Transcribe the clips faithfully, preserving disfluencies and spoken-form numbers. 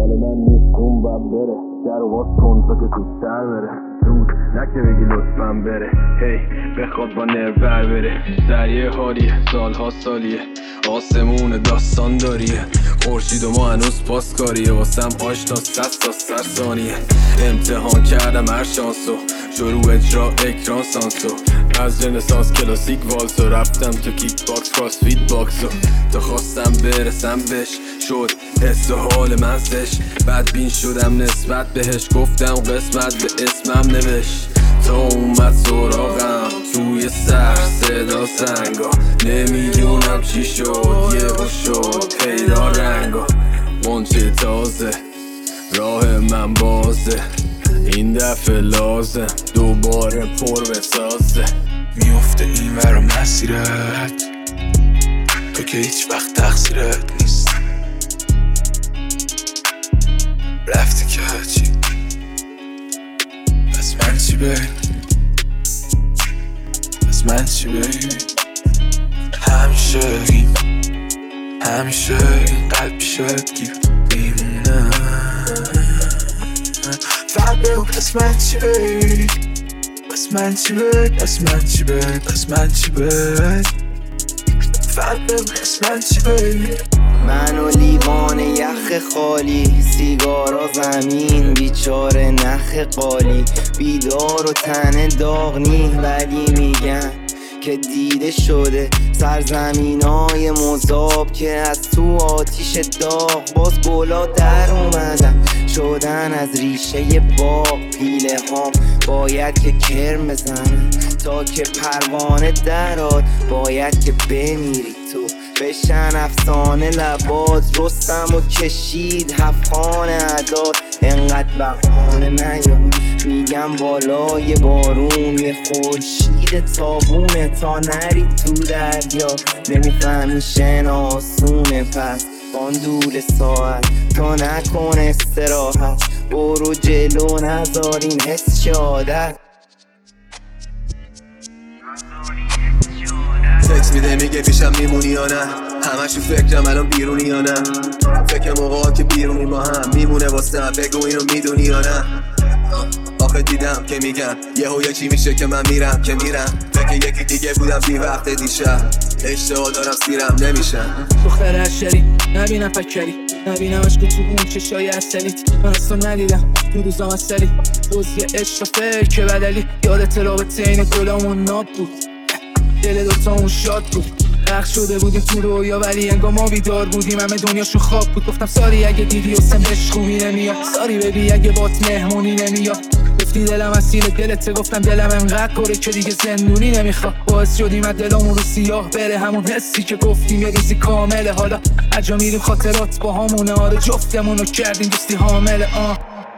مال من نیست اون باید بره در و باز کن تا که زودتر بره زود نکه بگی لطفاً بره هی بخواد با نرور بره سریع حالیه سالها سالیه آسمون داستان داریه خورشید و ما هنوز پاسکاریه واسم آشنا ست تا سر ثانیه امتحان کردم هر شانسو شروع اجرا اکران سانسو از رنسانس کلاسیک والسو رفتم تو کیک باکس کراس فیت باکسو تا خواستم برسم بهش شد حس و حال من زش بدبین شدم نسبت بهش گفتم قسمت به اسمم نوشت تا اومد سراغم توی سر صدا سنگا نمیدونم چی شد یه شد پیدا رنگا منچه تازه راه من بازه این دفعه لازم دوباره پر بسازه میفته این ور مسیرت تو که هیچ وقت تقصیرت نیست رفتی که هرچی پس من چی بگم پس من چی بگم همیشه این همیشه این قلب پیشت گیر میمونه فقط بگو پس من چی بگم پس من چی بگم پس من چی بگم پس من چی بگم فقط بگو پس من چی بگم من و لیوان یخ خالی سیگارا زمین بیچاره نخ قالی بیدار و تن داغ نی ولی میگن که دیده شده سرزمینای مذاب که از تو آتیش داغ باز گلا در اومدم شدن از ریشه باغ پیله هام باید که کرم بزنن تا که پروانه دراد باید که بمیری تو بشن افسانه لباز رستم و کشید هفخان عداد انقدر بخانه نیاد میگم بالای بارون یه خورشید تابونه تا نری تو دریا نمیفهمی شناسونه پس بان دور ساعت تا نکن استراحت برو جلو نذار این حس شادت تکس میده میگه پیشم میمونی یا نه همش تو فکرم الان بیرونی یا نه فکر موقعا که بیرونی ما هم میمونه واسه بگو اینو میدونی یا نه آخه دیدم که میگم یهو یه چی میشه که من میرم که میرم فکر یکی دیگه بودم بی وقت دیشب اشتها دارم سیرم نمیشم دختر عشری نبینم فکری نبینم عشق تو اون چشای اصلیت من اصلا ندیدم تو روزام اصلی روز یه عشق و فکر بدلی یادت رابطه این گلامون ناب بود دل دوتامون شاد بود غرق شده بودیم تو رویا ولی انگار ما بیدار بودیم همه دنیاشو خواب بود گفتم ساری اگه دیدی حسن عشق خوبی نمیاد ساری ببی اگه بات مهمونی نمیاد گفتی دلم اسیر دلته گفتم دلم انقدر پره که دیگه زندونی نمیخواد باعث شدیم از دلمون رو سیاه بره همون حسی که گفتیم یه روزی کامله حالا عجا میریم خاطرات با همونه آره جفتمونو کردیم دوستی حامله آه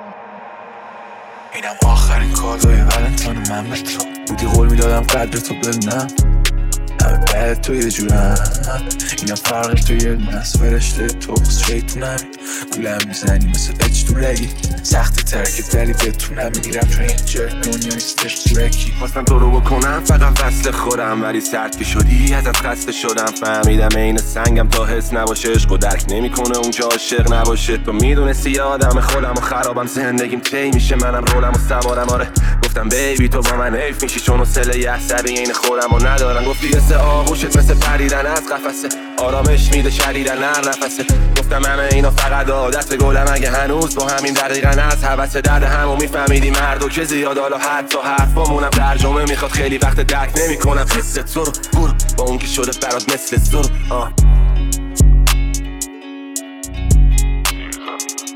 اینم آخرین کادوی ولنتاین من به تو بودی قول میدادم قدر تو بدونم همه بعد تو یه جورم اینم فرق تو یه نس فرشته تو شیطونم گولم میزنی مثل اچ تو رگی سختی تر که دلی بتونم میرم چون این جرد دنیا نیستش ترکی خواستم تو رو بکنم فقط وصل خورم ولی سرد که شدی ازت خسته شدم فهمیدم این سنگم تا حس نباشه عشق و درک نمیکنه اون که عاشق نباشه تو میدونستی یادم خودم و خرابم زندگیم طی میشه منم رولم و سوارم آره گفتم بیبی تو با من حیف میشی چون اصله یه عصبی این خودم و ندارم گفتی مثل آغوشت مثل پریدن از قفسه آرامش میده شدیدن هر نفسه گفتم همه اینا فقط عادت گلم اگه هنوز با همین دقیقاً از حوث درد همو میفهمیدی مردو که زیاد حالا حتی حرفامونم ترجمه میخواد خیلی وقت درک نمیکنم حس تو رو برو با اون که شده برات مثل سر آه